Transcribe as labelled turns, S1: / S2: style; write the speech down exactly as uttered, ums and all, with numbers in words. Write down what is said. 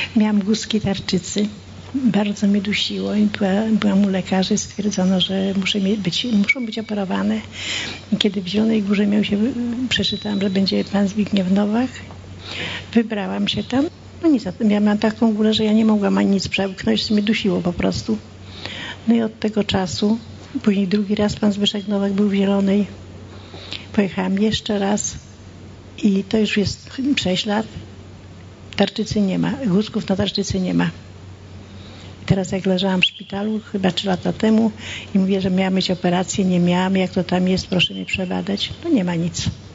S1: Miałam guzki tarczycy. Bardzo mnie dusiło i była, byłam u lekarzy, stwierdzono, że muszę być, muszą być operowane. I kiedy w Zielonej Górze miał się, przeczytałam, że będzie pan Zbigniew Nowak, wybrałam się tam. No nic, ja miałam taką górę, że ja nie mogłam ani nic przełknąć, mnie dusiło po prostu. No i od tego czasu, później drugi raz pan Zbyszek Nowak był w Zielonej. Pojechałam jeszcze raz i to już jest sześć lat. Tarczycy nie ma, guzków na tarczycy nie ma. Teraz jak leżałam w szpitalu, chyba trzy lata temu i mówię, że miałam mieć operację, nie miałam, jak to tam jest, proszę mnie przebadać. No nie ma nic.